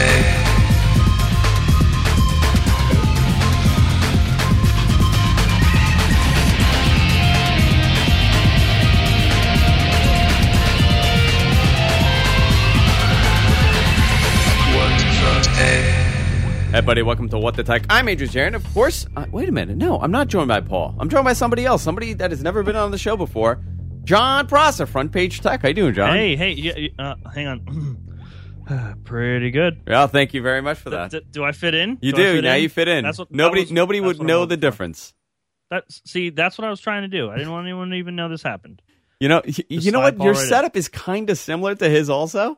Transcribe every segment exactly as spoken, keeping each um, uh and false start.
take. Hey, buddy, welcome to What the Tech. I'm Adrian Jaron. Of course, uh, wait a minute. No, I'm not joined by Paul. I'm joined by somebody else, somebody that has never been on the show before. John Prosser, Front Page Tech. How you doing, John? Hey, hey, yeah, uh, hang on. Pretty good. Well, thank you very much for that. D- d- do I fit in? You do. do. Fit now in? you fit in. That's what, nobody that was, nobody would know the difference. That's, see, that's what I was trying to do. I didn't want anyone to even know this happened. You know, you, you know what? Your right setup in. is kind of similar to his also.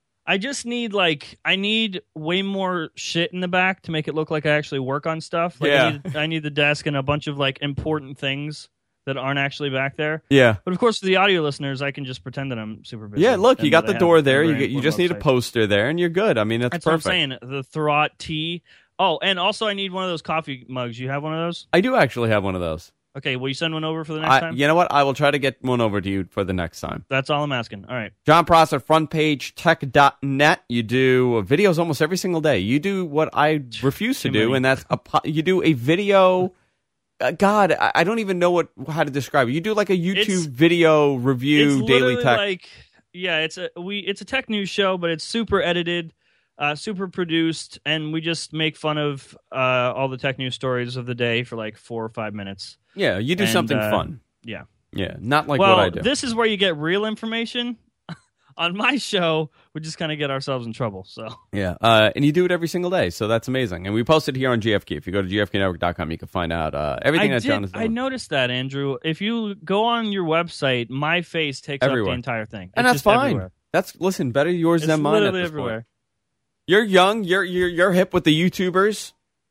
I just need, like, I need way more shit in the back to make it look like I actually work on stuff. Like, yeah. I need, I need the desk and a bunch of, like, important things that aren't actually back there. Yeah. But, of course, for the audio listeners, I can just pretend that I'm super busy. Yeah, look, you got the door there. You get, you just need a poster there, and you're good. I mean, that's, that's perfect. What I'm saying. The Thurrott tea. Oh, and also I need one of those coffee mugs. You have one of those? I do actually have one of those. Okay, will you send one over for the next I, time? You know what? I will try to get one over to you for the next time. That's all I'm asking. All right. John Prosser, front page tech dot net. You do videos almost every single day. You do what I refuse to do, and that's a you do a video. Uh, God, I, I don't even know what how to describe it. You do like a YouTube it's, video review, it's daily tech. Like, yeah, it's a we it's a tech news show, but it's super edited. Uh, super produced, and we just make fun of uh, all the tech news stories of the day for like four or five minutes. Yeah, you do and, something uh, fun. Yeah. Yeah, not like well, what I do. This is where you get real information. On my show, we just kind of get ourselves in trouble. So Yeah, uh, and you do it every single day, so that's amazing. And we post it here on G F K. If you go to G F K network dot com, you can find out uh, everything I that did, John is doing. I noticed that, Andrew. If you go on your website, my face takes everywhere. up the entire thing. And it's that's just fine. Everywhere. That's listen, better yours it's than mine at literally this everywhere. point. You're young. You're you're you're hip with the YouTubers.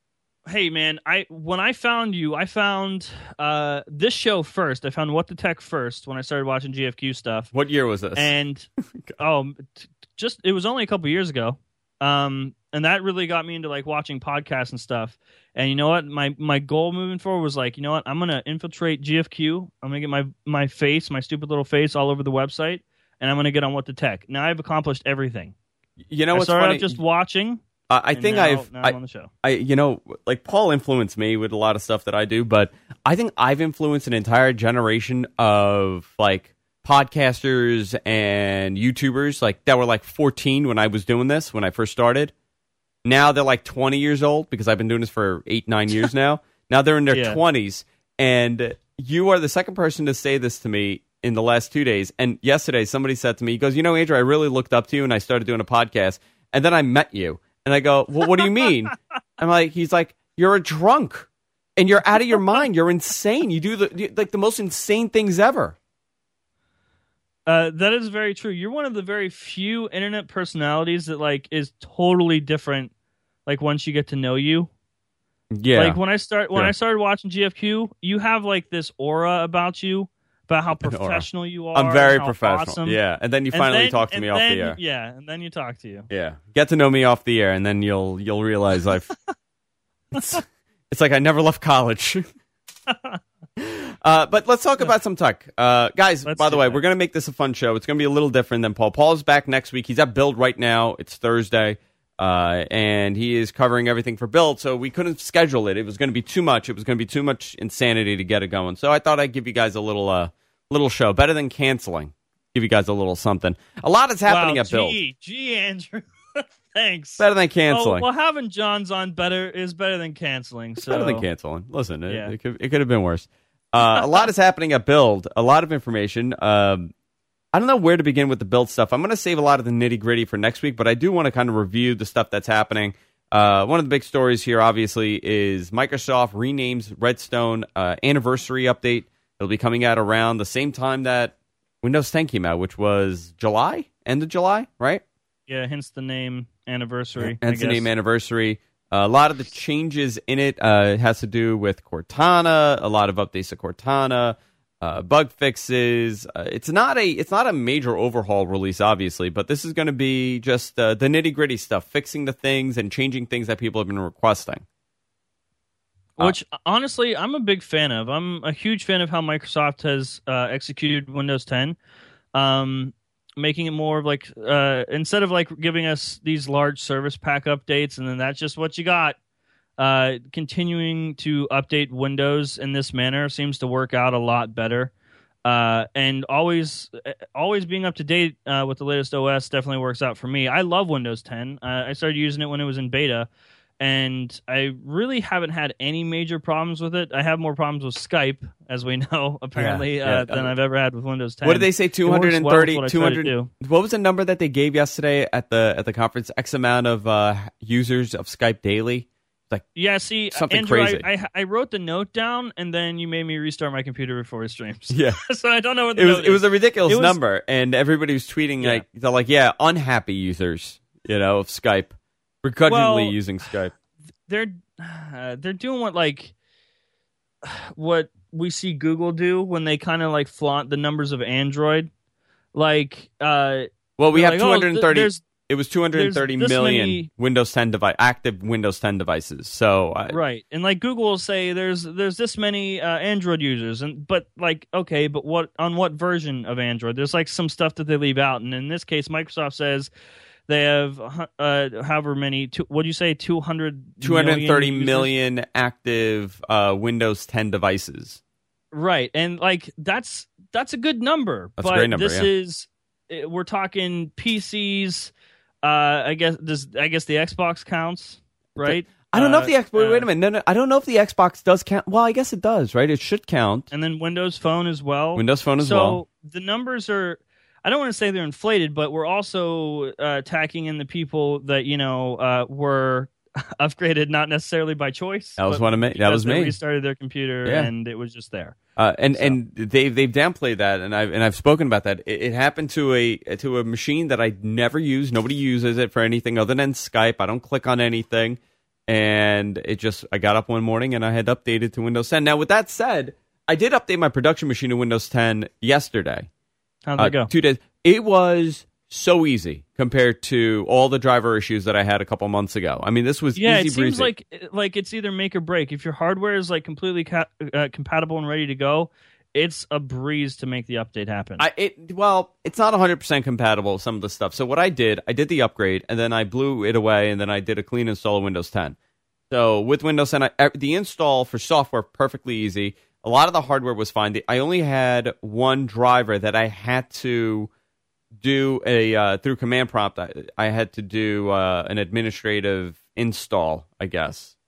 Hey man, I when I found you, I found uh, this show first. I found What the Tech first when I started watching G F Q stuff. What year was this? And oh, t- just it was only a couple years ago. Um, and that really got me into like watching podcasts and stuff. And you know what? My my goal moving forward was like, you know what? I'm gonna infiltrate G F Q. I'm gonna get my my face, my stupid little face, all over the website, and I'm gonna get on What the Tech. Now I've accomplished everything. You know I what's started funny? out just watching. Uh, I think now, I've, now I, I'm on the show. I, you know, like Paul influenced me with a lot of stuff that I do, but I think I've influenced an entire generation of like podcasters and YouTubers, like that were like fourteen when I was doing this when I first started. Now they're like twenty years old because I've been doing this for eight, nine years now. Now they're in their Yeah. twenties, and you are the second person to say this to me in the last two days. And yesterday, somebody said to me, he goes, "You know, Andrew, I really looked up to you, and I started doing a podcast, and then I met you." And I go, "Well, what do you mean?" I'm like, he's like, "You're a drunk, and you're out of your mind. You're insane. You do the like the most insane things ever." Uh, that is very true. You're one of the very few internet personalities that like is totally different. Like once you get to know you, Yeah. like when I start when Sure. I started watching G F Q, you have like this aura about you, about how professional you are. I'm very how professional. Awesome. Yeah, and then you And finally then- talk to and me off then- the air. Yeah, and then you talk to you. Yeah, get to know me off the air, and then you'll you'll realize I've. it's, it's like I never left college. uh, but let's talk about some tech, uh, guys. Let's by the do way, that. we're gonna make this a fun show. It's gonna be a little different than Paul. Paul's back next week. He's at Build right now. It's Thursday. Uh, and he is covering everything for Build, so we couldn't schedule it. It was going to be too much. It was going to be too much insanity to get it going. So I thought I'd give you guys a little, uh, little show, better than canceling. Give you guys a little something. A lot is happening wow, at Build. Gee, gee, Andrew. Thanks. Better than canceling. Oh, well, having John's on better is better than canceling. It's so. better than canceling. Listen, it, Yeah. it could it could have been worse. Uh, a lot is happening at Build. A lot of information. Um, I don't know where to begin with the Build stuff. I'm going to save a lot of the nitty gritty for next week, but I do want to kind of review the stuff that's happening. Uh, one of the big stories here, obviously, is Microsoft renames Redstone uh, anniversary update. It'll be coming out around the same time that Windows ten came out, which was July, end of July, right? Yeah, hence the name anniversary. Hence I the guess. name anniversary. Uh, a lot of the changes in it uh, has to do with Cortana. A lot of updates to Cortana. Uh, bug fixes. Uh, it's not a it's not a major overhaul release, obviously, but this is going to be just uh, the nitty gritty stuff, fixing the things and changing things that people have been requesting. Which, honestly, I'm a big fan of. I'm a huge fan of how Microsoft has uh, executed Windows ten. Um, making it more of like uh, instead of like giving us these large service pack updates, and then that's just what you got. Uh, continuing to update Windows in this manner seems to work out a lot better. Uh, and always, always being up to date uh, with the latest O S definitely works out for me. I love Windows ten. Uh, I started using it when it was in beta, and I really haven't had any major problems with it. I have more problems with Skype, as we know, apparently, yeah, yeah. uh, than I've ever had with Windows ten. What did they say? two hundred thirty, well two hundred. What was the number that they gave yesterday at the at the conference? X amount of uh, users of Skype daily. Like yeah, see, something Andrew, crazy. I, I I wrote the note down, and then you made me restart my computer before it streams. Yeah, so I don't know what the it was. note It was is. a ridiculous was, number, and everybody was tweeting yeah. like they're like, yeah, unhappy users, you know, of Skype, begrudgingly well, using Skype. They're uh, they're doing what like what we see Google do when they kind of like flaunt the numbers of Android, like. Uh, well, we have like, two hundred thirty. Oh, It was two hundred thirty million many... Windows ten device active Windows ten devices. So I... right, and like Google will say there's there's this many uh, Android users, and but like okay, but what on what version of Android? There's like some stuff that they leave out, and in this case, Microsoft says they have uh, however many. Two, what do you say? two hundred two hundred thirty million, million active uh, Windows ten devices. Right, and like that's that's a good number. That's but a great number. This yeah. is we're talking P Cs. Uh, I guess does I guess the Xbox counts, right? I don't know uh, if the Xbox. Wait, uh, wait a minute. No, no, I don't know if the Xbox does count. Well, I guess it does, right? It should count. And then Windows Phone as well. Windows Phone as so well. So the numbers are. I don't want to say they're inflated, but we're also uh, tacking in the people that you know uh, were upgraded not necessarily by choice. That was one of me. That was they me. Restarted their computer yeah. and it was just there. Uh, and so. and they've they've downplayed that, and I've and I've spoken about that. It, it happened to a to a machine that I never use. Nobody uses it for anything other than Skype. I don't click on anything, and it just I got up one morning and I had updated to Windows ten. Now, with that said, I did update my production machine to Windows ten yesterday. How'd that uh, go? Two days. It was so easy compared to all the driver issues that I had a couple months ago. I mean, this was yeah, easy it breezy. seems like like it's either make or break. If your hardware is like completely ca- uh, compatible and ready to go, it's a breeze to make the update happen. I it well, it's not one hundred percent compatible with some of the stuff. So what I did, I did the upgrade, and then I blew it away, and then I did a clean install of Windows ten. So with Windows ten, I, the install for software perfectly easy. A lot of the hardware was fine. I only had one driver that I had to do a uh, through command prompt. I, I had to do uh, an administrative install, I guess,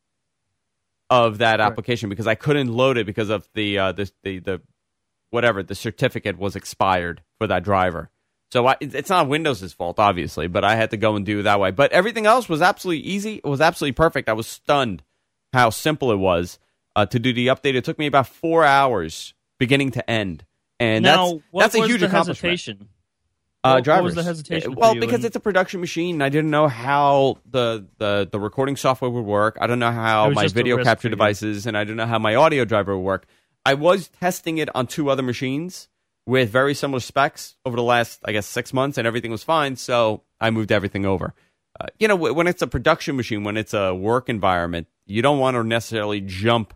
of that right. application because I couldn't load it because of the uh, the, the the whatever the certificate was expired for that driver. So I, it's not Windows' fault, obviously, but I had to go and do it that way. But everything else was absolutely easy. It was absolutely perfect. I was stunned how simple it was uh, to do the update. It took me about four hours beginning to end, and now, that's what that's a was huge the accomplishment. Hesitation? Uh, what, drivers. what was the hesitation? Well, for you? because and... it's a production machine, I didn't know how the, the, the recording software would work. I don't know how my video capture devices, and I don't know how my audio driver would work. I was testing it on two other machines with very similar specs over the last, I guess, six months, and everything was fine, so I moved everything over. Uh, you know, when it's a production machine, when it's a work environment, you don't want to necessarily jump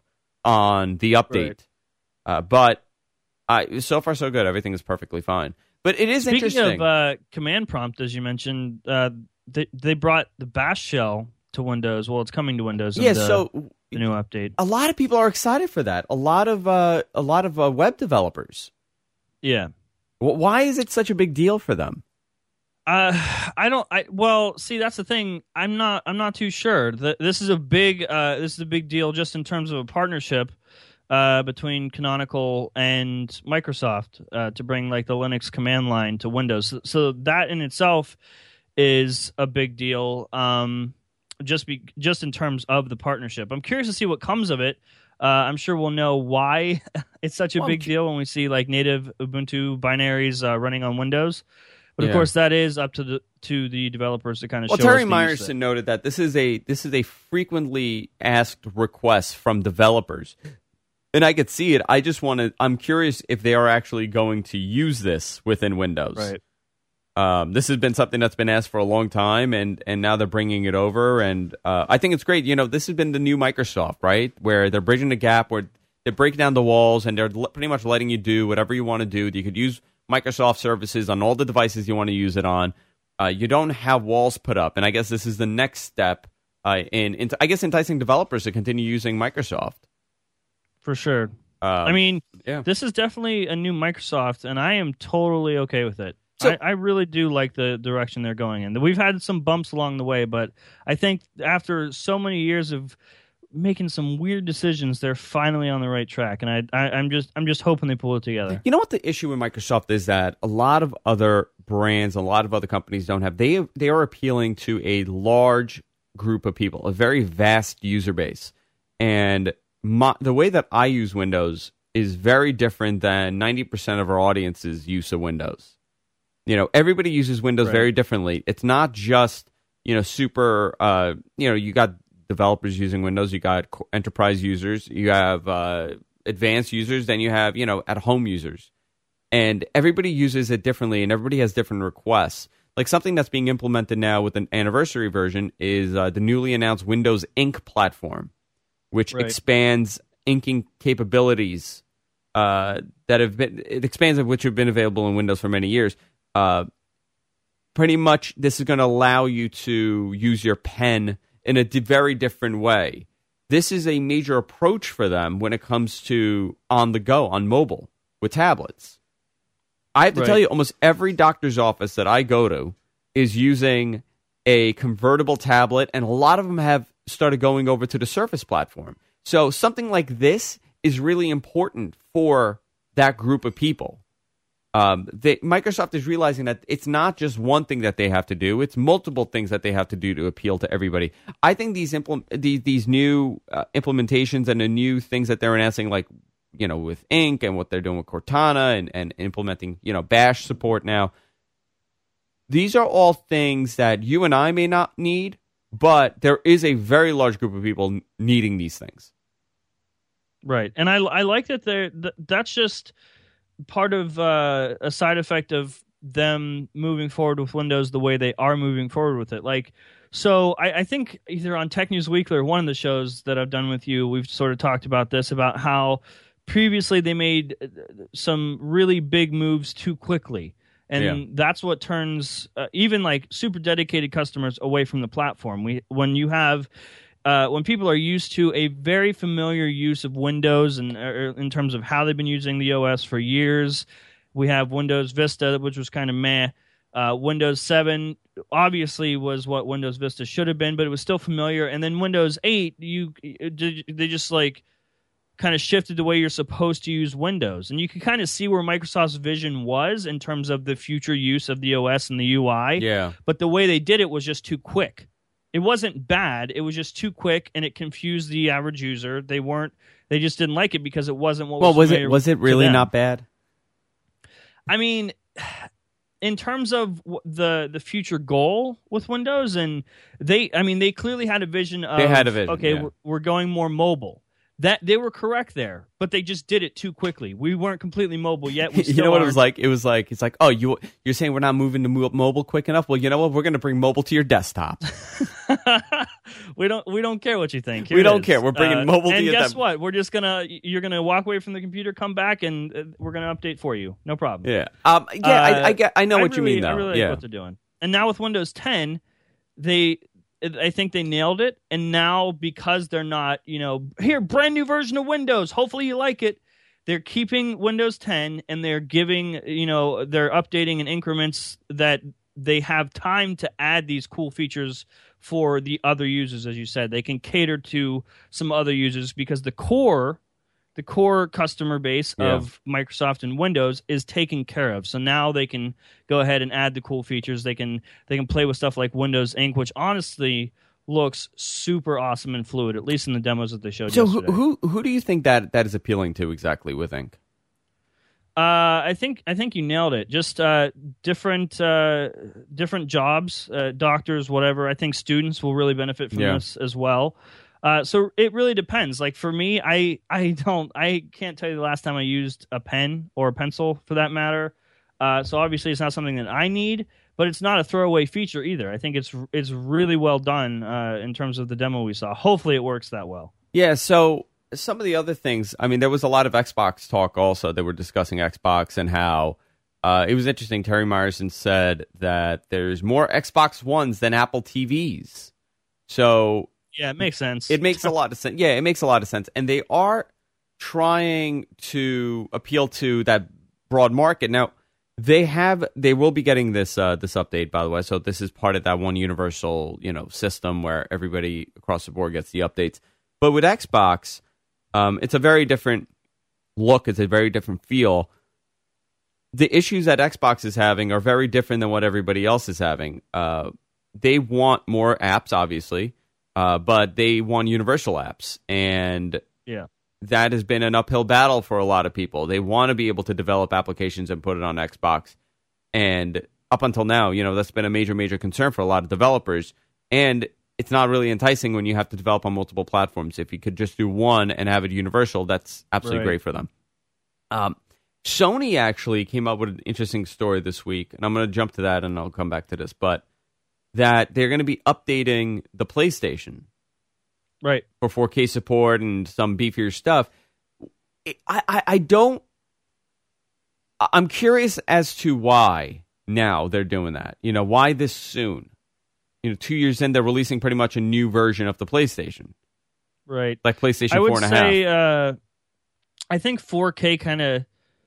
on the update. Right. Uh, but I, so far, so good. Everything is perfectly fine. But it is Speaking interesting. Speaking of uh, command prompt, as you mentioned, uh, they, they brought the Bash shell to Windows. Well, it's coming to Windows. Yeah, in the, so the new update. A lot of people are excited for that. A lot of uh, a lot of uh, web developers. Yeah. Why is it such a big deal for them? Uh, I don't. I well, see, that's the thing. I'm not. I'm not too sure. The, this is a big. Uh, this is a big deal just in terms of a partnership. Uh, between Canonical and Microsoft uh, to bring like the Linux command line to Windows, so, so that in itself is a big deal. Um, just be just in terms of the partnership, I'm curious to see what comes of it. Uh, I'm sure we'll know why it's such a well, big deal when we see like native Ubuntu binaries uh, running on Windows. But of yeah. course, that is up to the to the developers to kind of. Well, show Terry us Myerson noted that this is a this is a frequently asked request from developers. And I could see it. I just want to. I'm curious if they are actually going to use this within Windows. Right. Um, this has been something that's been asked for a long time, and, and now they're bringing it over. And uh, I think it's great. You know, this has been the new Microsoft, right? Where they're bridging the gap, where they're breaking down the walls, and they're l- pretty much letting you do whatever you want to do. You could use Microsoft services on all the devices you want to use it on. Uh, you don't have walls put up, and I guess this is the next step uh, in, in, I guess, enticing developers to continue using Microsoft. For sure. Um, I mean, yeah. this is definitely a new Microsoft, and I am totally okay with it. So, I, I really do like the direction they're going in. We've had some bumps along the way, but I think after so many years of making some weird decisions, they're finally on the right track, and I, I, I'm just I'm just hoping they pull it together. You know what the issue with Microsoft is that a lot of other brands, a lot of other companies don't have. They they are appealing to a large group of people, a very vast user base, and my, the way that I use Windows is very different than ninety percent of our audience's use of Windows. You know, everybody uses Windows Right. very differently. It's not just, you know, super, uh, you know, you got developers using Windows, you got enterprise users, you have uh, advanced users, then you have, you know, at-home users. And everybody uses it differently, and everybody has different requests. Like something that's being implemented now with an anniversary version is uh, the newly announced Windows Ink platform, which Right. expands inking capabilities uh, that have been, it expands of which have been available in Windows for many years. Uh, pretty much, this is going to allow you to use your pen in a di- very different way. This is a major approach for them when it comes to on the go, on mobile, with tablets. I have to Right. tell you, almost every doctor's office that I go to is using a convertible tablet, and a lot of them have started going over to the Surface platform. So something like this is really important for that group of people. Um, they, Microsoft is realizing that it's not just one thing that they have to do; it's multiple things that they have to do to appeal to everybody. I think these implement these, these new uh, implementations and the new things that they're announcing, like you know with Ink and what they're doing with Cortana and, and implementing you know Bash support now. These are all things that you and I may not need, but there is a very large group of people needing these things. Right, and I I like that they're th- that's just part of uh, a side effect of them moving forward with Windows the way they are moving forward with it. Like, so I, I think either on Tech News Weekly or one of the shows that I've done with you, we've sort of talked about this, about how previously they made some really big moves too quickly. And Yeah. that's what turns uh, even like super dedicated customers away from the platform. We when you have Uh, when people are used to a very familiar use of Windows and uh, in terms of how they've been using the O S for years, we have Windows Vista, which was kind of meh. Uh, Windows seven obviously was what Windows Vista should have been, but it was still familiar. And then Windows eight, you they just like kind of shifted the way you're supposed to use Windows, and you can kind of see where Microsoft's vision was in terms of the future use of the O S and the U I. Yeah. But the way they did it was just too quick. It wasn't bad. It was just too quick, and it confused the average user. They weren't. They just didn't like it because it wasn't what. Well, was was it was it to really them. not bad? I mean, in terms of w- the the future goal with Windows, and they, I mean, they clearly had a vision of. They had a vision, Okay, yeah. we're, we're going more mobile. That they were correct there, but they just did it too quickly. We weren't completely mobile yet. We You still know what it aren't. was like? It was like it's like, oh, you you're saying we're not moving to mo- mobile quick enough? Well, you know what? We're going to bring mobile to your desktop. we don't we don't care what you think. Here We it don't is. care. We're bringing Uh, mobile to and your guess desktop. what? We're just gonna you're gonna walk away from the computer, come back, and uh, we're gonna update for you. No problem. Yeah, um, yeah, I, I Uh, get, I know what you really- mean, though. I really yeah, like what they're doing. And now with Windows ten, they, I think they nailed it. And now because they're not, you know, here brand new version of Windows. Hopefully you like it. They're keeping Windows ten and they're giving, you know, they're updating in increments that they have time to add these cool features for the other users. As you said, they can cater to some other users because the core. The core customer base Yeah. of Microsoft and Windows is taken care of. So now they can go ahead and add the cool features. They can they can play with stuff like Windows Ink, which honestly looks super awesome and fluid, at least in the demos that they showed So who, yesterday. who who do you think that that is appealing to exactly with Ink? Uh, I think I think you nailed it. Just uh, different uh, different jobs, uh, doctors, whatever. I think students will really benefit from Yeah. this as well. Uh, so it really depends. Like for me, I I don't I can't tell you the last time I used a pen or a pencil for that matter. Uh, so obviously it's not something that I need, but it's not a throwaway feature either. I think it's it's really well done uh, in terms of the demo we saw. Hopefully it works that well. Yeah, so some of the other things, I mean, there was a lot of Xbox talk also. They were discussing Xbox and how Uh, it was interesting. Terry Myerson said that there's more Xbox Ones than Apple T Vs. So yeah, it makes sense. It makes a lot of sense. Yeah, it makes a lot of sense. And they are trying to appeal to that broad market. Now, they have they will be getting this uh, this update, by the way. So this is part of that one universal, you know, system where everybody across the board gets the updates. But with Xbox, um, it's a very different look. It's a very different feel. The issues that Xbox is having are very different than what everybody else is having. Uh, they want more apps, obviously, uh, but they want universal apps. And yeah, that has been an uphill battle for a lot of people. They want to be able to develop applications and put it on Xbox. And up until now, you know, that's been a major, major concern for a lot of developers. And it's not really enticing when you have to develop on multiple platforms. If you could just do one and have it universal, that's absolutely right. great for them. Um, Sony actually came up with an interesting story this week, and I'm going to jump to that and I'll come back to this, but that they're going to be updating the PlayStation right for four K support and some beefier stuff. I, I, I don't... I'm curious as to why now they're doing that. You know, why this soon? You know, two years in, they're releasing pretty much a new version of the PlayStation. Right. Like PlayStation I would four and a half. say, uh, I think four K kind of...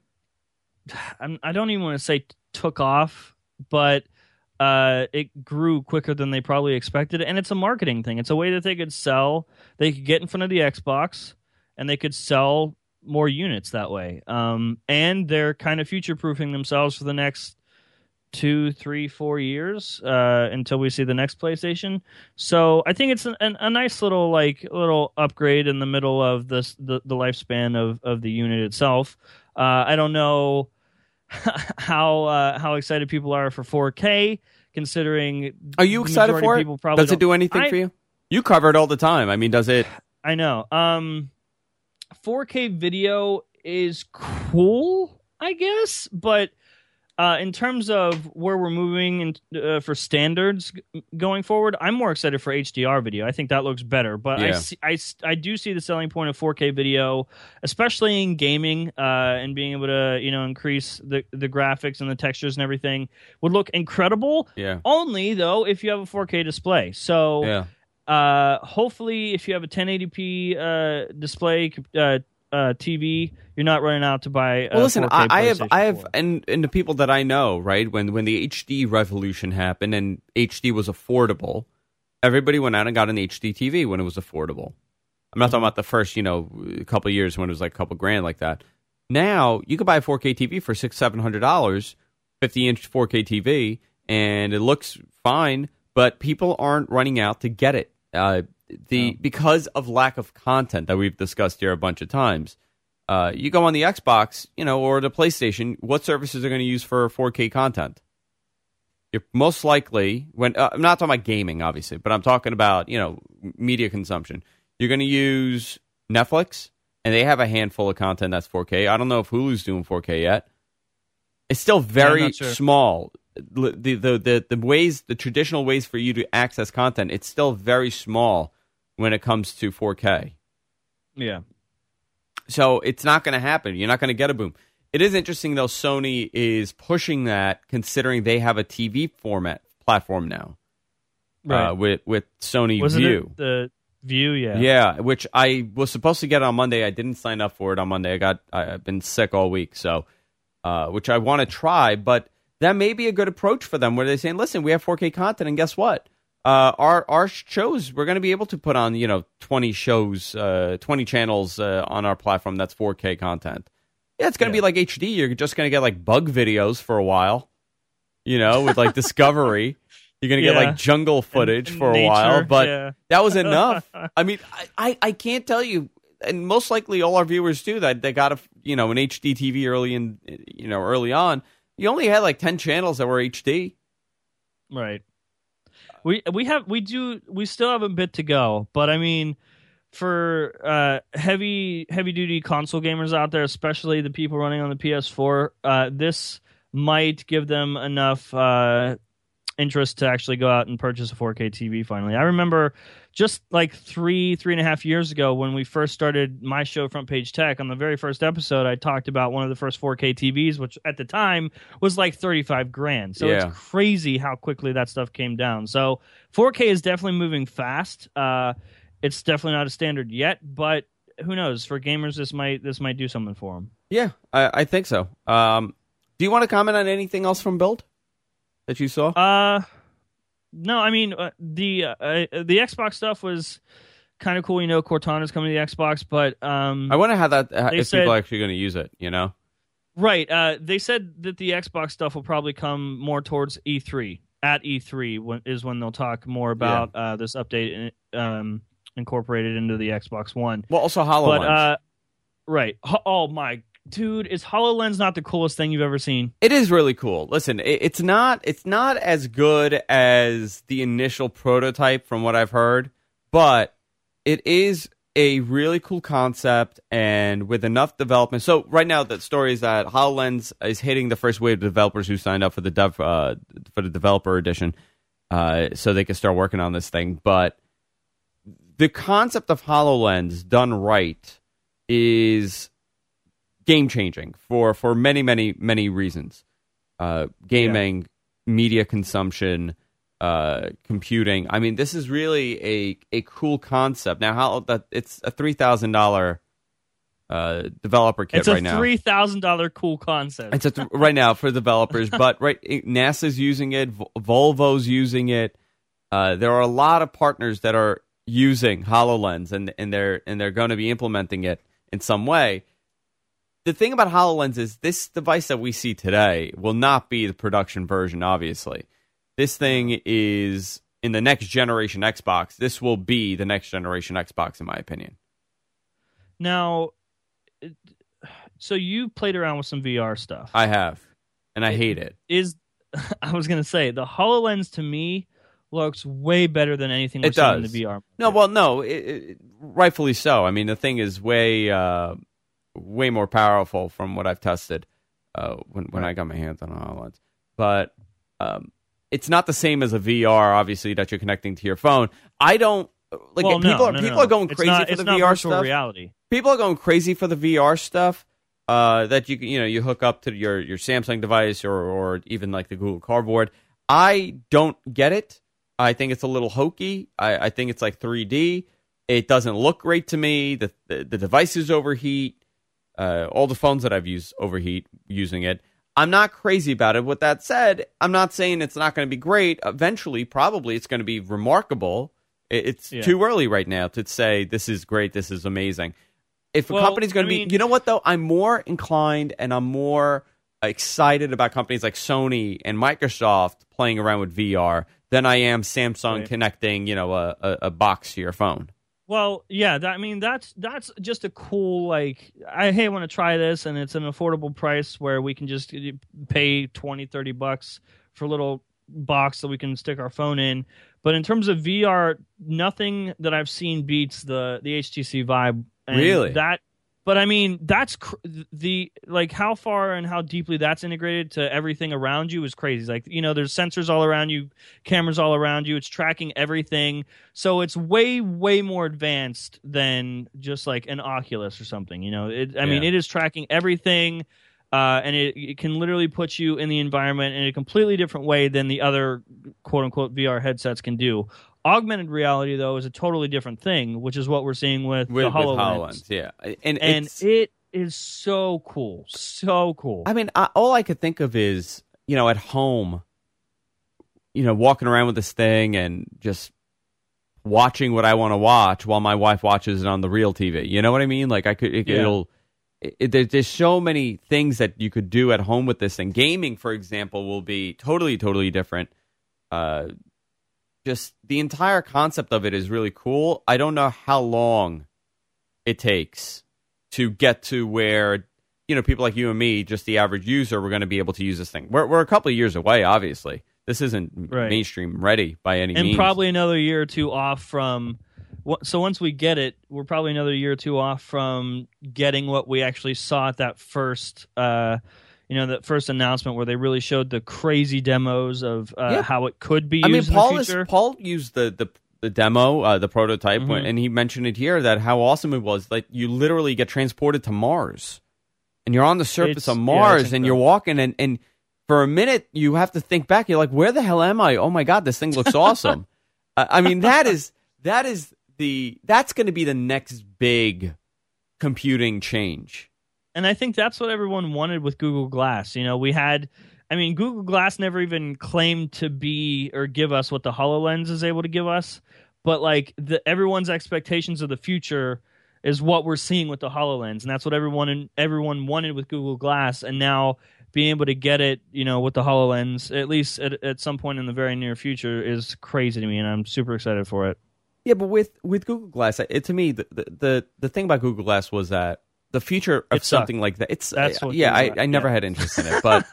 I don't even want to say took off, but uh, it grew quicker than they probably expected. And it's a marketing thing. It's a way that they could sell. They could get in front of the Xbox, and they could sell more units that way. Um, and they're kind of future-proofing themselves for the next two, three, four years uh, until we see the next PlayStation. So I think it's an, an, a nice little like little upgrade in the middle of this the, the lifespan of, of the unit itself. Uh, I don't know how uh, how excited people are for four K, considering. Are you excited for it? Does it do anything I, for you? You cover it all the time. I mean, does it? I know. Um, four K video is cool, I guess, but uh, in terms of where we're moving in, uh, for standards g- going forward, I'm more excited for H D R video. I think that looks better, but Yeah. I, see, I, I do see the selling point of four K video, especially in gaming, uh, and being able to, you know, increase the, the graphics and the textures and everything would look incredible. Yeah. Only though if you have a four K display. So Yeah. uh, hopefully, if you have a ten eighty p uh, display uh, uh, T V, you're not running out to buy. Well, listen, four K I, I have, I have, four. and and the people that I know, right? When when the H D revolution happened and H D was affordable, everybody went out and got an H D T V when it was affordable. I'm not talking about the first, you know, couple of years when it was like a couple grand like that. Now you could buy a four K T V for six, seven hundred dollars, fifty inch four K T V, and it looks fine, but people aren't running out to get it. Uh, the No. because of lack of content that we've discussed here a bunch of times. Uh, you go on the Xbox, you know, or the PlayStation. What services are going to use for four K content? You're most likely when uh, I'm not talking about gaming, obviously, but I'm talking about you know media consumption. You're going to use Netflix, and they have a handful of content that's four K. I don't know if Hulu's doing four K yet. It's still very not sure. small. The, the the the ways, the traditional ways for you to access content, it's still very small when it comes to four K. Yeah. So it's not going to happen. You're not going to get a boom. It is interesting, though, Sony is pushing that, considering they have a T V format platform now, Right. uh, with with Sony Wasn't View. it the View? Yeah. Yeah, which I was supposed to get on Monday. I didn't sign up for it on Monday. I got I've been sick all week, so uh, which I want to try, but that may be a good approach for them, where they're saying, "Listen, we have four K content, and guess what? Uh, our our shows, we're going to be able to put on you know twenty shows, uh, twenty channels uh, on our platform that's four K content. Yeah, it's going to Yeah. be like H D. You're just going to get like bug videos for a while, you know, with like Discovery. You're going to get Yeah. like jungle footage And for a nature, while, but yeah. that was enough. I mean, I, I, I can't tell you, and most likely all our viewers do that. They got a you know an H D T V early in you know early on. You only had like ten channels that were H D. Right. We we have we do we still have a bit to go, but I mean, for uh, heavy heavy duty console gamers out there, especially the people running on the P S four, uh, this might give them enough uh, interest to actually go out and purchase a four K T V finally. I remember just like three, three and a half years ago when we first started my show, Front Page Tech, on the very first episode, I talked about one of the first four K T Vs, which at the time was like thirty-five grand. So Yeah. it's crazy how quickly that stuff came down. So four K is definitely moving fast. Uh, it's definitely not a standard yet, but who knows? For gamers, this might this might do something for them. Yeah, I, I think so. Um, do you want to comment on anything else from Build that you saw? Uh, no, I mean uh, the uh, the Xbox stuff was kind of cool. You know, Cortana's coming to the Xbox, but um, I wonder how that uh, if said, people are actually going to use it. You know, right? Uh, they said that the Xbox stuff will probably come more towards E three. At E three when, is when they'll talk more about yeah. uh, this update um, incorporated into the Xbox One. Well, also HoloLens. But, uh, right. Oh my. Dude, is HoloLens not the coolest thing you've ever seen? It is really cool. Listen, it, it's not it's not as good as the initial prototype from what I've heard, but it is a really cool concept and with enough development. So right now the story is that HoloLens is hitting the first wave of developers who signed up for the dev, uh, for the developer edition uh, so they can start working on this thing. But the concept of HoloLens done right is game-changing for, for many, many, many reasons. Uh, gaming, yeah. media consumption, uh, computing. I mean, this is really a, a cool concept. Now, how that it's a three thousand dollars uh, developer kit it's right now. It's a three thousand dollars cool concept. It's a th- right now for developers, but right, NASA's using it, Volvo's using it. Uh, there are a lot of partners that are using HoloLens, and, and they're and they're going to be implementing it in some way. The thing about HoloLens is this device that we see today will not be the production version, obviously. This thing is in the next generation Xbox. This will be the next generation Xbox, in my opinion. Now, so you played around with some V R stuff. I have, and I it hate it. Is I was going to say, the HoloLens to me looks way better than anything we're it seeing does. in the V R market. No, well, no, it, it, rightfully so. I mean, the thing is way... Uh, way more powerful from what I've tested uh, when when right. I got my hands on HoloLens. But um, it's not the same as a V R, obviously, that you're connecting to your phone. I don't like well, people no, are no, people no. are going it's crazy not, for the it's not V R virtual stuff. Reality. People are going crazy for the V R stuff uh, that you you know you hook up to your your Samsung device or or even like the Google Cardboard. I don't get it. I think it's a little hokey. I, I think it's like three D. It doesn't look great to me. The the, the devices overheat. Uh, all the phones that I've used overheat using it. I'm not crazy about it. With that said, I'm not saying it's not going to be great. Eventually, probably it's going to be remarkable. It's yeah. too early right now to say this is great, this is amazing. If a well, company's going to I mean, be... You know what, though? I'm more inclined and I'm more excited about companies like Sony and Microsoft playing around with V R than I am Samsung right. connecting, you know, a, a, a box to your phone. Well, yeah, that, I mean, that's that's just a cool, like, I hey, I want to try this, and it's an affordable price where we can just pay twenty, thirty bucks for a little box that we can stick our phone in. But in terms of V R, nothing that I've seen beats the, the H T C Vive. And really? That, but I mean, that's cr- the, like, how far and how deeply that's integrated to everything around you is crazy. Like, you know, there's sensors all around you, cameras all around you. It's tracking everything. So it's way, way more advanced than just like an Oculus or something. You know, it, I yeah. mean, it is tracking everything. Uh, and it, it can literally put you in the environment in a completely different way than the other quote unquote V R headsets can do. Augmented reality, though, is a totally different thing, which is what we're seeing with, with the HoloLens. With HoloLens, yeah. And, and it is so cool. So cool. I mean, I, all I could think of is, you know, at home, you know, walking around with this thing and just watching what I want to watch while my wife watches it on the real T V. You know what I mean? Like, I could, it, yeah. it'll, it, it, there's so many things that you could do at home with this thing. Gaming, for example, will be totally, totally different. Uh, Just the entire concept of it is really cool. I don't know how long it takes to get to where, you know, people like you and me, just the average user, we're going to be able to use this thing. We're we're a couple of years away, obviously. This isn't right. mainstream ready by any and means. And probably another year or two off from... So once we get it, we're probably another year or two off from getting what we actually saw at that first... Uh, you know, the first announcement where they really showed the crazy demos of uh, Yeah. how it could be used I mean, in Paul the is future. Paul used the the, the demo, uh, the prototype, Mhm. when, and he mentioned it here that how awesome it was. Like you literally get transported to Mars, and you're on the surface It's- of yeah, Mars, it's and you're walking, and and for a minute you have to think back. You're like, where the hell am I? Oh my god, this thing looks awesome. uh, I mean, that is that is the that's going to be the next big computing change. And I think that's what everyone wanted with Google Glass. You know, we had, I mean, Google Glass never even claimed to be or give us what the HoloLens is able to give us. But like the everyone's expectations of the future is what we're seeing with the HoloLens, and that's what everyone everyone wanted with Google Glass. And now being able to get it, you know, with the HoloLens, at least at, at some point in the very near future, is crazy to me, and I'm super excited for it. Yeah, but with, with Google Glass, it to me the, the the the thing about Google Glass was that the future of It sucked. something like that. It's That's uh, what yeah, I, Google- I never yeah. had interest in it, but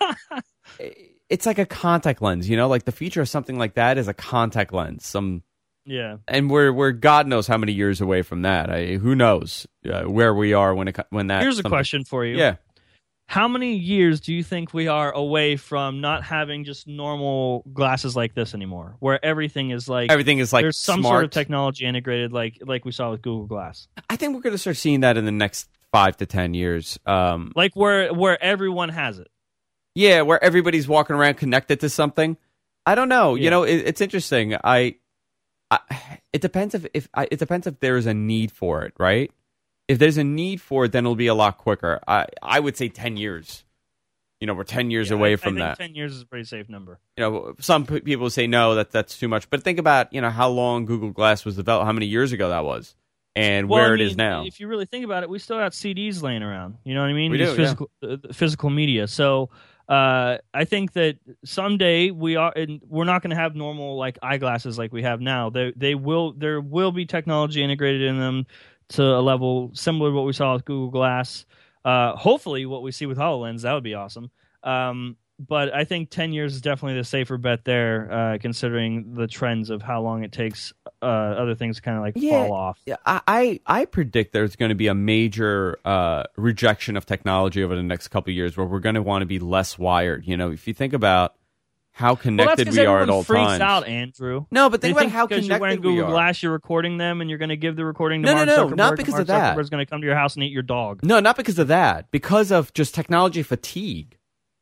it's like a contact lens. You know, like the future of something like that is a contact lens. Some Yeah. and we're we're God knows how many years away from that. I, who knows uh, where we are when it co- when that. Here's a something- question for you. Yeah. How many years do you think we are away from not having just normal glasses like this anymore, where everything is like Everything is like there's some smart. sort of technology integrated, like like we saw with Google Glass, I think we're going to start seeing that in the next five to ten years. Um, like where where everyone has it. yeah, where everybody's walking around connected to something. I don't know. Yeah. You know, it, it's interesting. I, I, it depends if if I, it depends if there is a need for it, right? If there's a need for it, then it'll be a lot quicker. I I would say ten years. You know, we're ten years Yeah, away I, from I think that. Ten years is a pretty safe number. You know, some p- people say no, that that's too much. But think about, you know, how long Google Glass was developed, how many years ago that was, and Well, where I it is mean, now. If you really think about it, we still got C Ds laying around. You know what I mean? We These do, yeah. physical uh, physical media. So uh, I think that someday we are, and we're not going to have normal like eyeglasses like we have now. They they will there will be technology integrated in them to a level similar to what we saw with Google Glass. Uh, hopefully, what we see with HoloLens, that would be awesome. Um, but I think ten years is definitely the safer bet there, uh, considering the trends of how long it takes uh, other things to kind of like Yeah. fall off. Yeah, I, I I predict there's going to be a major uh, rejection of technology over the next couple of years, where we're going to want to be less wired. You know, if you think about how Well, that's connected 'cause we are everyone at all freaks times. out, Andrew. No, but They think about think how because you're wearing connected we Google are. Glass, you're recording them, and you're going to give the recording to No, no, Mark no, Zuckerberg. not and because Mark of that. Zuckerberg's going to come to your house and eat your dog. No, not because of that. Because of just technology fatigue.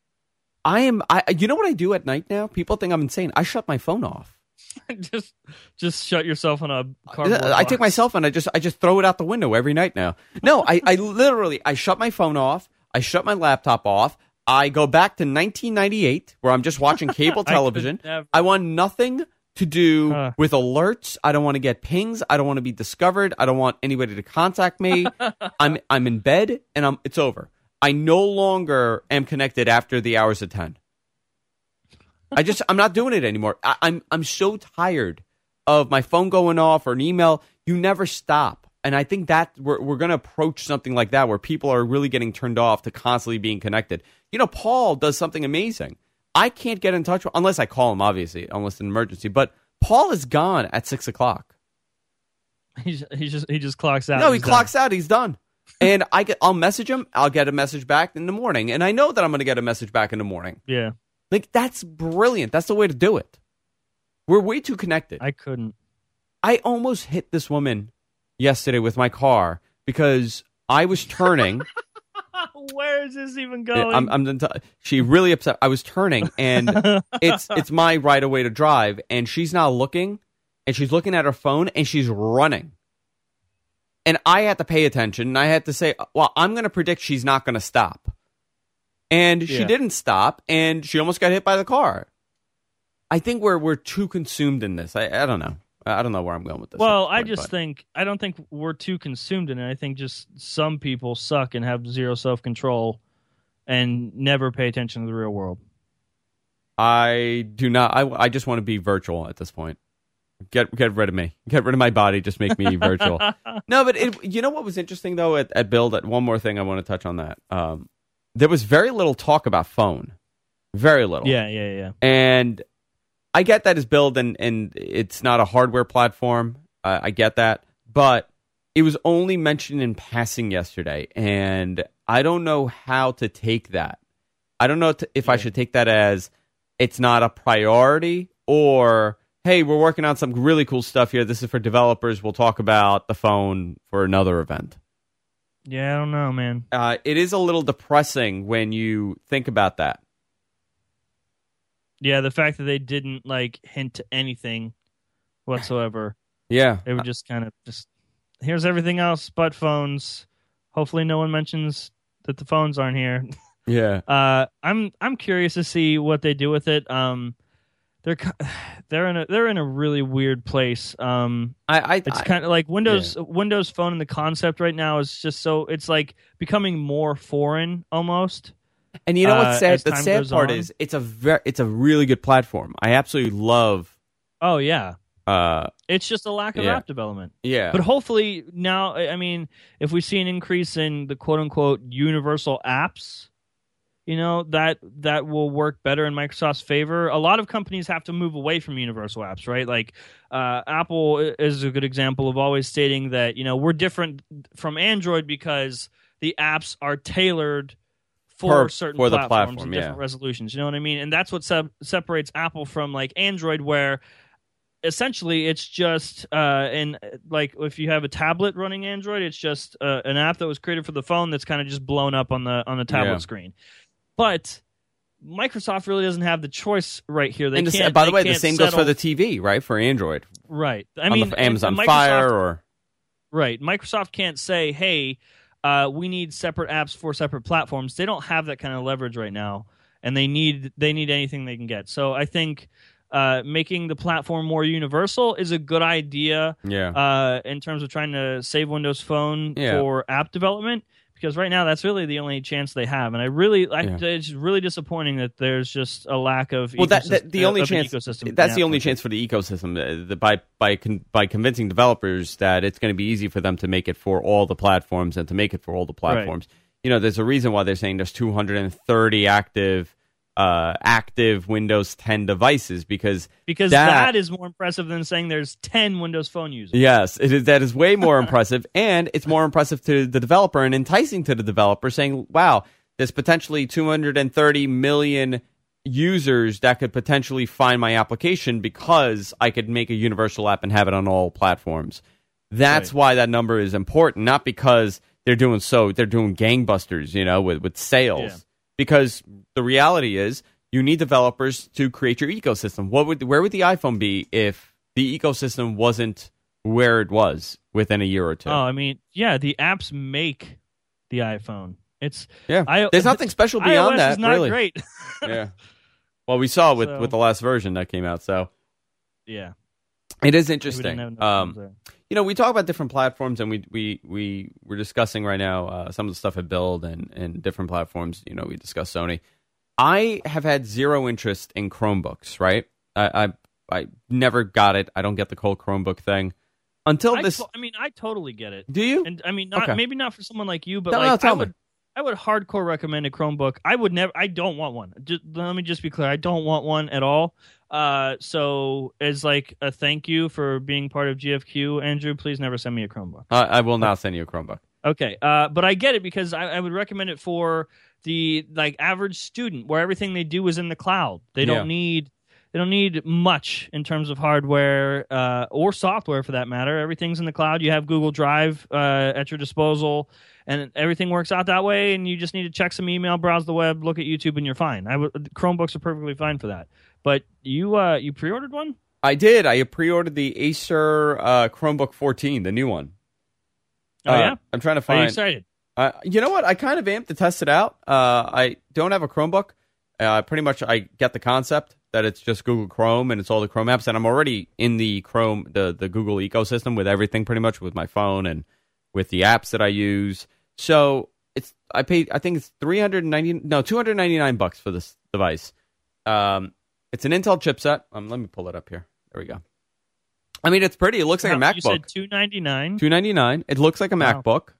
I am. I. You know what I do at night now? People think I'm insane. I shut my phone off. just, just shut yourself in a cardboard I take box. my cell phone. I just. I just throw it out the window every night now. No, I. I literally. I shut my phone off. I shut my laptop off. I go back to nineteen ninety-eight, where I'm just watching cable I could television. never. I want nothing to do Huh. with alerts. I don't want to get pings. I don't want to be discovered. I don't want anybody to contact me. I'm I'm in bed and I'm it's over. I no longer am connected after the hours of ten. I just I'm not doing it anymore. I, I'm I'm so tired of my phone going off or an email. You never stop. And I think that we're we're gonna approach something like that where people are really getting turned off to constantly being connected. You know, Paul does something amazing. I can't get in touch with, unless I call him, obviously, unless it's an emergency. But Paul is gone at six o'clock. He's, he just he just clocks out. No, he He's done. clocks out. He's done. And I get, I'll message him. I'll get a message back in the morning, and I know that I'm going to get a message back in the morning. Yeah, Like that's brilliant. That's the way to do it. We're way too connected. I couldn't. I almost hit this woman yesterday with my car because I was turning. Where is this even going? I'm, I'm, she really upset. I was turning, and it's it's my right of way to drive, and she's not looking, and she's looking at her phone, and she's running. And I had to pay attention, and I had to say, well, I'm going to predict she's not going to stop. And she Yeah. didn't stop, and she almost got hit by the car. I think we're we're too consumed in this. I, I don't know. I don't know where I'm going with this. Well, at this I point, just but- think I don't think we're too consumed in it. I think just some people suck and have zero self control and never pay attention to the real world. I do not. I, I just want to be virtual at this point. Get get rid of me. Get rid of my body. Just make me virtual. No, but it, you know what was interesting though at, at Build? At one more thing I want to touch on that. Um, there was very little talk about phone. Very little. Yeah, yeah, yeah. And I get that it's Build and and it's not a hardware platform. Uh, I get that, but it was only mentioned in passing yesterday, and I don't know how to take that. I don't know t- if Yeah. I should take that as it's not a priority or, hey, we're working on some really cool stuff here. This is for developers. We'll talk about the phone for another event. Yeah, I don't know, man. Uh, it is a little depressing when you think about that. Yeah, the fact that they didn't like hint to anything whatsoever. Yeah. They were just kind of just here's everything else but phones. Hopefully, no one mentions that the phones aren't here. Yeah. Uh, I'm I'm curious to see what they do with it. Um, they're ki- they're in a they're in a really weird place. Um, I, I, it's I- kind of like Windows Windows Phone, and the concept right now is just so it's like becoming more foreign almost. and you know uh, what's sad? as The time sad goes part on. is it's a very, it's a really good platform. I absolutely love. Oh yeah, Uh, it's just a lack of Yeah. app development. yeah. But hopefully now, I I mean, if we see an increase in the quote unquote universal apps, you know, that that will work better in Microsoft's favor. A lot of companies have to move away from universal apps, right? Like uh, Apple is a good example of always stating that, you know, we're different from Android because the apps are tailored for Per- certain for the platforms platform, and different yeah. resolutions. You know what I mean? And that's what sep- separates Apple from like Android, where essentially it's just uh and like if you have a tablet running Android, it's just uh, an app that was created for the phone that's kind of just blown up on the on the tablet Yeah. screen. But Microsoft really doesn't have the choice right here. They and the, can't, by the they way, the can't same goes for settle- the T V, right? For Android. right. I On mean, the Amazon Microsoft- Fire or right. Microsoft can't say, "Hey, uh, we need separate apps for separate platforms." They don't have that kind of leverage right now, and they need they need anything they can get. So I think uh, making the platform more universal is a good idea yeah. uh, in terms of trying to save Windows Phone Yeah. for app development. Because right now that's really the only chance they have, and I really, I, Yeah. it's really disappointing that there's just a lack of Well, that, ecosys- that the only of an chance ecosystem. that's in the app only market. chance for the ecosystem uh, the, by by con, by convincing developers that it's going to be easy for them to make it for all the platforms and to make it for all the platforms. You know, there's a reason why they're saying there's two hundred thirty active uh, active Windows ten devices because Because that- that is more impressive than saying there's ten Windows Phone users. yes, it is. That is way more impressive, and it's more impressive to the developer and enticing to the developer, saying, "Wow, there's potentially two hundred thirty million users that could potentially find my application because I could make a universal app and have it on all platforms." That's Right. why that number is important, not because they're doing so they're doing gangbusters, you know, with with sales. Yeah. Because the reality is, you need developers to create your ecosystem. What would where would the iPhone be if the ecosystem wasn't where it was within a year or two? Oh, I mean, yeah, the apps make the iPhone. It's yeah, I, there's nothing special beyond iOS that. is not really. great. Yeah. Well, we saw with So- with the last version that came out, so yeah, it is we interesting. didn't have enough Um, phones there. you know, we talk about different platforms, and we we we we're discussing right now uh, some of the stuff at Build and and different platforms. You know, we discussed Sony. I have had zero interest in Chromebooks. Right? I I, I never got it. I don't get the whole Chromebook thing until I, this. to- I mean, I totally get it. Do you? And I mean, not Okay. maybe not for someone like you, but No, like no, I tell me. would, I would hardcore recommend a Chromebook. I would never. I don't want one. Just, let me just be clear. I don't want one at all. Uh, so as like a thank you for being part of G F Q, Andrew, please never send me a Chromebook. I, I will not send you a Chromebook. Okay, uh, but I get it because I, I would recommend it for the like average student where everything they do is in the cloud. They Yeah. don't need they don't need much in terms of hardware uh, or software for that matter. Everything's in the cloud. You have Google Drive uh, at your disposal, and everything works out that way. And you just need to check some email, browse the web, look at YouTube, and you're fine. I would Chromebooks are perfectly fine for that. But you uh, you pre-ordered one? I did. I pre-ordered the Acer uh, Chromebook fourteen, the new one. Oh Uh, yeah, I'm trying to are you find. excited? Uh, you know what? I kind of amped to test it out. Uh, I don't have a Chromebook. Uh, pretty much, I get the concept that it's just Google Chrome and it's all the Chrome apps, and I'm already in the Chrome, the the Google ecosystem with everything, pretty much with my phone and with the apps that I use. So it's I paid. I think it's three hundred ninety, no, two hundred ninety nine bucks for this device. Um, it's an Intel chipset. Um, let me pull it up here. There we go. I mean, it's pretty. It looks like a You said MacBook. two ninety-nine. two ninety-nine. It looks like a Wow. MacBook.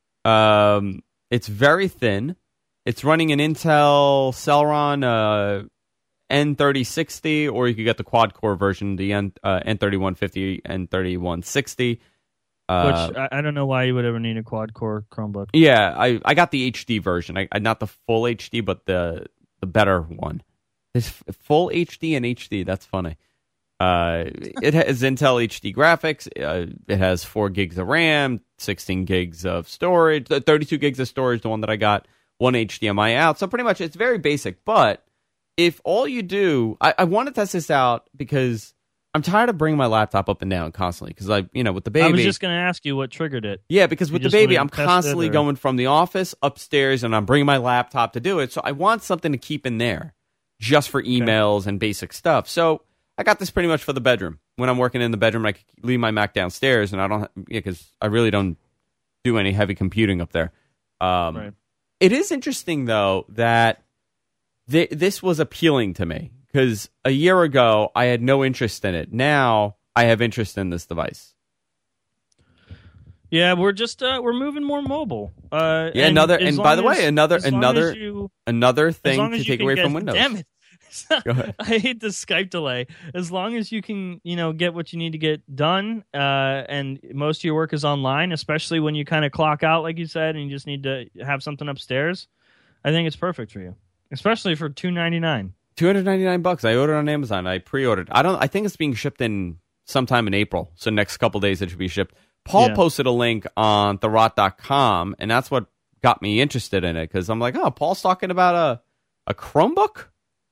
Um, it's very thin. It's running an Intel Celeron uh, N thirty sixty, or you could get the quad core version, the N uh, N thirty-one fifty, N thirty-one sixty. Uh, Which I, I don't know why you would ever need a quad core Chromebook. yeah, I, I got the H D version. I, I not the full H D, but the the better one. It's full H D and H D. That's funny. Uh, it has Intel H D graphics. Uh, it has four gigs of RAM, sixteen gigs of storage, thirty-two gigs of storage, the one that I got, one H D M I out. So pretty much it's very basic. But if all you do, I, I want to test this out because I'm tired of bringing my laptop up and down constantly. Because I, you know, with the baby. I was just going to ask you what triggered it. Yeah, because You with the just baby, wanted I'm to test constantly it, or- going from the office upstairs and I'm bringing my laptop to do it. So I want something to keep in there just for emails and basic stuff. So I got this pretty much for the bedroom. When I'm working in the bedroom, I can leave my Mac downstairs, and I don't, yeah, because I really don't do any heavy computing up there. Um, Right. It is interesting though that th- this was appealing to me because a year ago I had no interest in it. Now I have interest in this device. Yeah, we're just uh, we're moving more mobile. Uh, Yeah, and another, as and by the long way, as- another, as long another, as you- another as thing long to as you take can away get- from Windows. Damn it! Go ahead. I hate the Skype delay. As long as you can, you know, get what you need to get done, uh, and most of your work is online, especially when you kind of clock out, like you said, and you just need to have something upstairs. I think it's perfect for you, especially for two ninety nine. two hundred ninety-nine bucks. I ordered on Amazon. I pre-ordered. I don't. I think it's being shipped in sometime in April. So next couple days it should be shipped. Paul Yeah. posted a link on the rot dot com, and that's what got me interested in it because I'm like, oh, Paul's talking about a a Chromebook.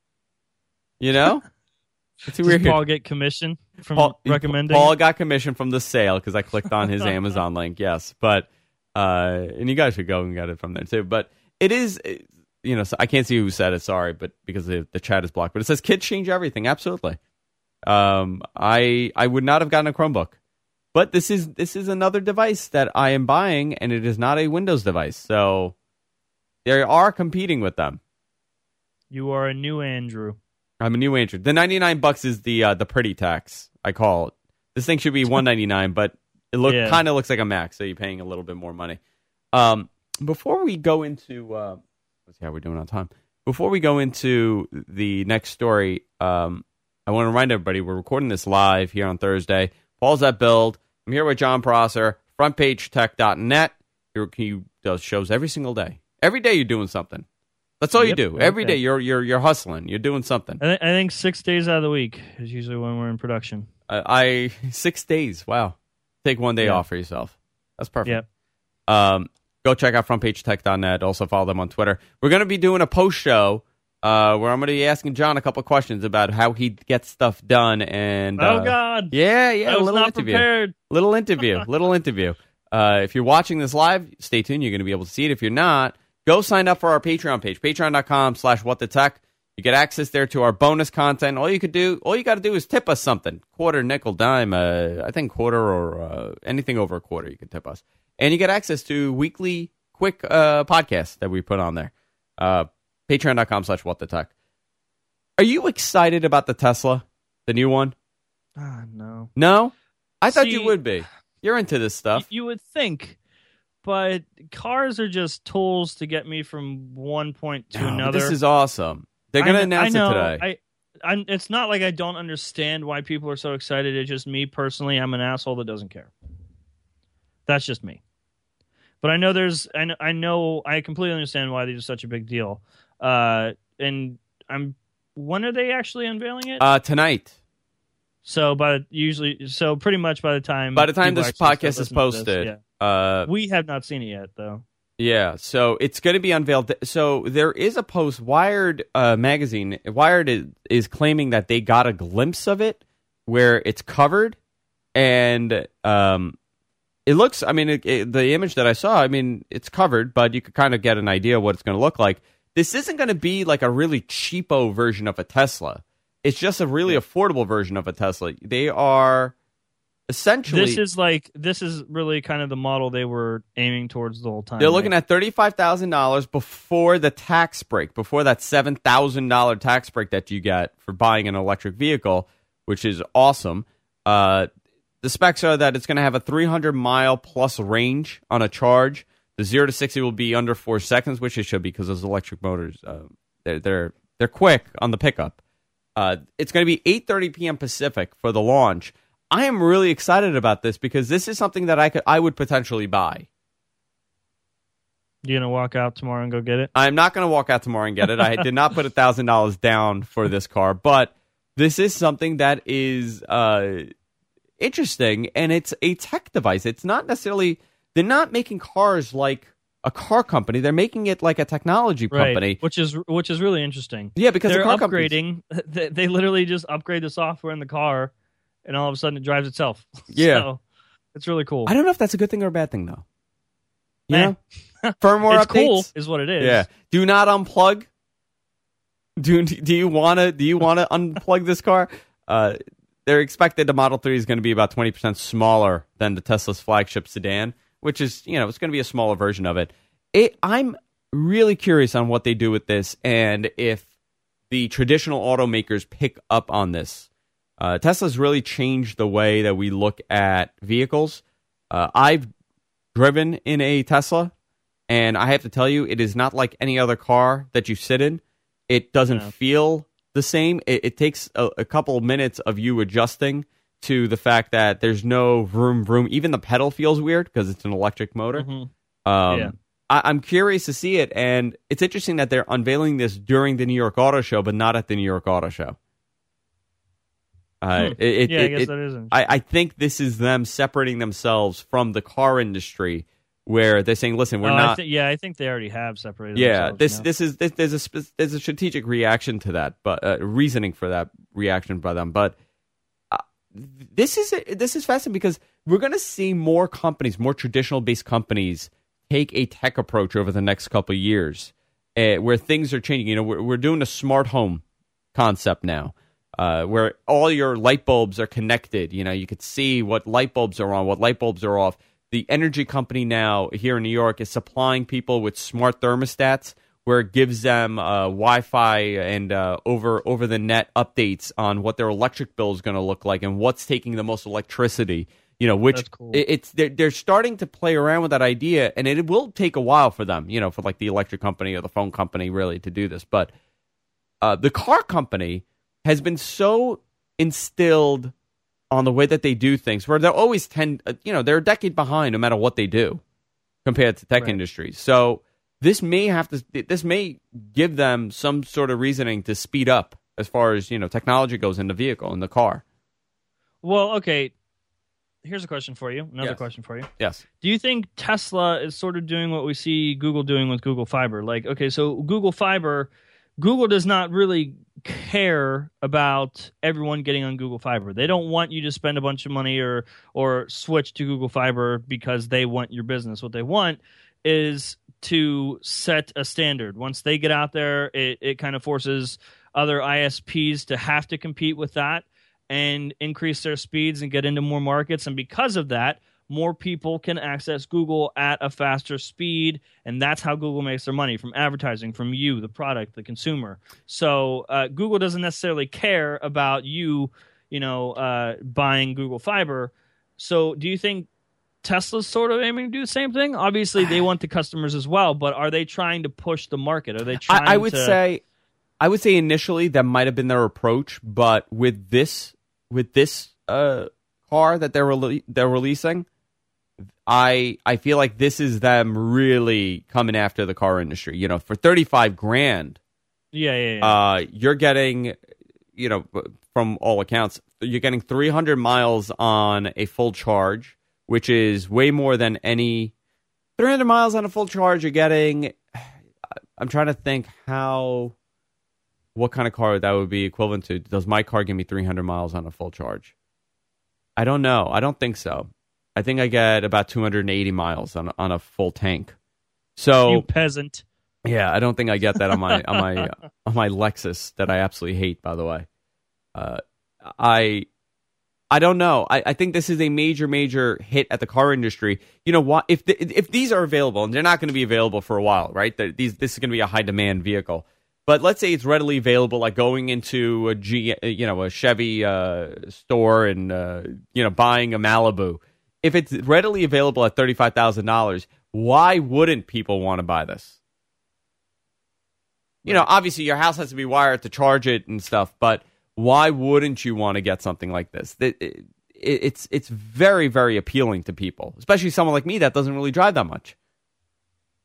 You know, it's Does weird. Paul get commission from Paul, recommending? Paul it? got commission from the sale because I clicked on his Amazon link. Yes, but uh, and you guys should go and get it from there too. But it is, you know, so I can't see who said it. Sorry, but because the, the chat is blocked. But it says kids change everything. Absolutely. Um, I I would not have gotten a Chromebook, but this is this is another device that I am buying, and it is not a Windows device. So they are competing with them. You are a new Andrew. I'm a new Android. The ninety-nine bucks is the uh, the pretty tax, I call it. This thing should be one ninety-nine, but it look Yeah. kind of looks like a Mac, so you're paying a little bit more money. Um, before we go into uh, let's see how we're doing on time. Before we go into the next story, um, I want to remind everybody we're recording this live here on Thursday. Paul's at Build. I'm here with John Prosser, front page tech dot net. He does shows every single day. Every day you're doing something. That's all Yep, you do. Every okay. day you're you're you're hustling. You're doing something. I, th- I think six days out of the week is usually when we're in production. I, I six days. Wow. Take one day Yeah. off for yourself. That's perfect. Yep. Um, go check out front page tech dot net. Also follow them on Twitter. We're going to be doing a post show uh, where I'm going to be asking John a couple questions about how he gets stuff done. And Oh uh, God! yeah, yeah, I a was little not interview, prepared. little interview, little interview. Uh, if you're watching this live, stay tuned. You're going to be able to see it. If you're not, go sign up for our Patreon page, patreon dot com slash what the tech. You get access there to our bonus content. All you could do, all you got to do is tip us something, quarter, nickel, dime. Uh, I think quarter or uh, anything over a quarter, you can tip us, and you get access to weekly quick uh, podcasts that we put on there. Uh, patreon dot com slash what the tech. Are you excited about the Tesla, the new one? Ah, no. No, I thought See, you would be. You're into this stuff. You would think, but cars are just tools to get me from one point to No, but another. This is awesome. They're going to I, announce I know, it today. I, I'm, it's not like I don't understand why people are so excited. It's just me personally. I'm an asshole that doesn't care. That's just me. But I know there's. I know. I, know, I completely understand why these are such a big deal. Uh, and I'm. When are they actually unveiling it? Uh, tonight. so by usually, so pretty much by the time By the time people this actually start podcast is listening to posted, this, yeah. uh, We have not seen it yet, though. yeah, so it's going to be unveiled. So there is a post. Wired uh, magazine, Wired is, is claiming that they got a glimpse of it where it's covered, and um, it looks. I mean, it, it, the image that I saw. I mean, it's covered, but you could kind of get an idea of what it's going to look like. This isn't going to be like a really cheapo version of a Tesla. It's just a really affordable version of a Tesla. They are essentially This is like this is really kind of the model they were aiming towards the whole time. they're right? looking at thirty-five thousand dollars before the tax break, before that seven thousand dollars tax break that you get for buying an electric vehicle, which is awesome. Uh, the specs are that it's going to have a three hundred mile plus range on a charge. The zero to sixty will be under four seconds, which it should be because those electric motors, uh, they're, they're, they're quick on the pickup. Uh, it's going to be eight thirty p.m. Pacific for the launch. I am really excited about this because this is something that I could I would potentially buy. You gonna walk out tomorrow and go get it? I'm not going to walk out tomorrow and get it. I did not put one thousand dollars down for this car, but this is something that is uh, interesting, and it's a tech device. It's not necessarily, they're not making cars like a car company. They're making it like a technology company. Right, which is which is really interesting. Yeah, because they're the car upgrading. They, they literally just upgrade the software in the car, and all of a sudden it drives itself. Yeah. So, it's really cool. I don't know if that's a good thing or a bad thing, though. You Eh. know? Firmware it's updates. cool, is what it is. Yeah. Do not unplug. Do do you wanna do you wanna unplug this car? Uh, they're expected the Model three is going to be about twenty percent smaller than the Tesla's flagship sedan, which is, you know, it's going to be a smaller version of it. It. I'm really curious on what they do with this and if the traditional automakers pick up on this. Uh, Tesla's really changed the way that we look at vehicles. Uh, I've driven in a Tesla. And I have to tell you, it is not like any other car that you sit in. It doesn't No. feel the same. It, it takes a, a couple of minutes of you adjusting to the fact that there's no vroom vroom. Even the pedal feels weird because it's an electric motor. Mm-hmm. Um, Yeah. I, I'm curious to see it, and it's interesting that they're unveiling this during the New York Auto Show, but not at the New York Auto Show. Uh, Hmm. it, it, Yeah, I it- guess it- that is interesting. I, I think this is them separating themselves from the car industry, where they're saying, "Listen, we're Oh, I not." thi- yeah, I think they already have separated. Yeah, themselves, this you know? this is this, there's a sp- there's a strategic reaction to that, but uh, reasoning for that reaction by them. But uh, this is this is fascinating because we're going to see more companies, more traditional based companies, take a tech approach over the next couple of years, uh, where things are changing. You know, we're we're doing a smart home concept now, uh, where all your light bulbs are connected. You know, you could see what light bulbs are on, what light bulbs are off. The energy company now here in New York is supplying people with smart thermostats where it gives them uh, Wi-Fi and uh, over over the net updates on what their electric bill is going to look like and what's taking the most electricity. You know, which That's cool. it, it's they're, they're starting to play around with that idea, and it will take a while for them. You know, for like the electric company or the phone company really to do this, but uh, the car company has been so instilled on the way that they do things, where they're always tend, uh, you know, they're a decade behind no matter what they do compared to tech Right. industries. So this may have to, this may give them some sort of reasoning to speed up as far as, you know, technology goes in the vehicle, in the car. Well, okay. Here's a question for you. Another Yes. question for you. Yes. Do you think Tesla is sort of doing what we see Google doing with Google Fiber? Like, okay, so Google Fiber, Google does not really care about everyone getting on Google Fiber. They don't want you to spend a bunch of money or or switch to Google Fiber because they want your business. What they want is to set a standard. Once they get out there, it, it kind of forces other I S Ps to have to compete with that and increase their speeds and get into more markets. And because of that, more people can access Google at a faster speed, and that's how Google makes their money, from advertising, from you, the product, the consumer. So uh, Google doesn't necessarily care about you, you know, uh, buying Google Fiber. So do you think Tesla's sort of aiming to do the same thing? Obviously, they want the customers as well, but are they trying to push the market? Are they trying I, I would to... say, I would say initially that might have been their approach, but with this, with this uh, car that they're rele- they're releasing, I I feel like this is them really coming after the car industry. You know, for thirty-five grand, Yeah, yeah, yeah. uh, you're getting, you know, from all accounts, you're getting three hundred miles on a full charge, which is way more than any three hundred miles on a full charge. You're getting, I'm trying to think how, what kind of car that would be equivalent to. Does my car give me three hundred miles on a full charge? I don't know. I don't think so. I think I get about two hundred eighty miles on on a full tank. So you peasant. yeah, I don't think I get that on my on my uh, on my Lexus that I absolutely hate. By the way, uh, I I don't know. I, I think this is a major major hit at the car industry. You know what? If the, if these are available, and they're not going to be available for a while, right? That these this is going to be a high demand vehicle. But let's say it's readily available, like going into a G, you know, a Chevy uh, store and uh, you know, buying a Malibu. If it's readily available at thirty-five thousand dollars, why wouldn't people want to buy this? You know, obviously your house has to be wired to charge it and stuff, but why wouldn't you want to get something like this? It, it, it's it's very, very appealing to people, especially someone like me that doesn't really drive that much.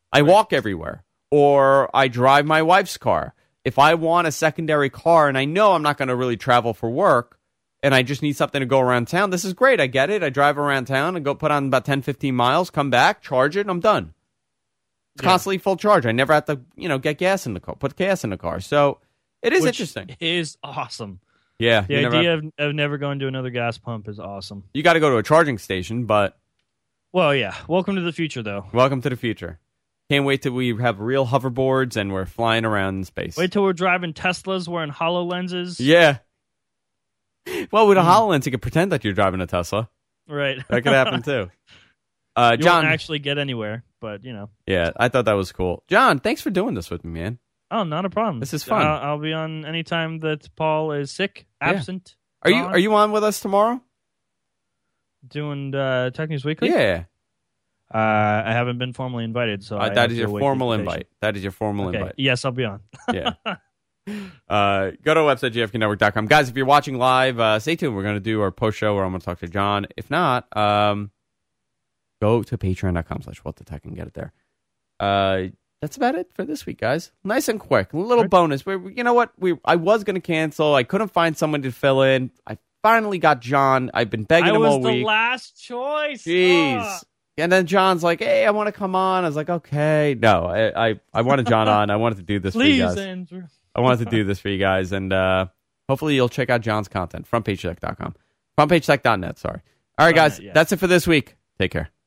I walk everywhere, or I drive my wife's car. If I want a secondary car and I know I'm not going to really travel for work and I just need something to go around town, this is great. I get it. I drive around town and go put on about ten, fifteen miles, come back, charge it, and I'm done. It's yeah. constantly full charge. I never have to, you know, get gas in the car, put gas in the car. So it is Which interesting. Is awesome. Yeah. The idea have... of, of never going to another gas pump is awesome. You got to go to a charging station, but... Well, yeah. Welcome to the future, though. Welcome to the future. Can't wait till we have real hoverboards and we're flying around in space. Wait till we're driving Teslas wearing HoloLenses. Yeah. Well, with a HoloLens, you can pretend that you're driving a Tesla. Right. That could happen, too. Uh, you John, won't actually get anywhere, but, you know. Yeah, I thought that was cool. John, thanks for doing this with me, man. Oh, not a problem. This is fun. Uh, I'll be on anytime that Paul is sick, absent. Yeah. Are you Are you on with us tomorrow? Doing uh, Tech News Weekly? Yeah. Uh, I haven't been formally invited, so uh, that is your formal invite. That is your formal okay. invite. Yes, I'll be on. Yeah. Uh, go to our website, J F K network dot com. Guys, if you're watching live, uh, stay tuned. We're going to do our post show where I'm going to talk to John. If not, um, go to patreon dot com slash what the tech and get it there. Uh, that's about it for this week, guys. Nice and quick. A little right. bonus. We, you know what? We I was going to cancel. I couldn't find someone to fill in. I finally got John. I've been begging I him all week. I was week. the last choice. Jeez. Oh. And then John's like, hey, I want to come on. I was like, okay. No, I, I, I wanted John on. I wanted to do this Please, for you guys. Andrew. I wanted to do this for you guys. And uh, hopefully you'll check out John's content. front page tech dot com. front page tech dot net, sorry. All right, guys. Yeah. That's it for this week. Take care.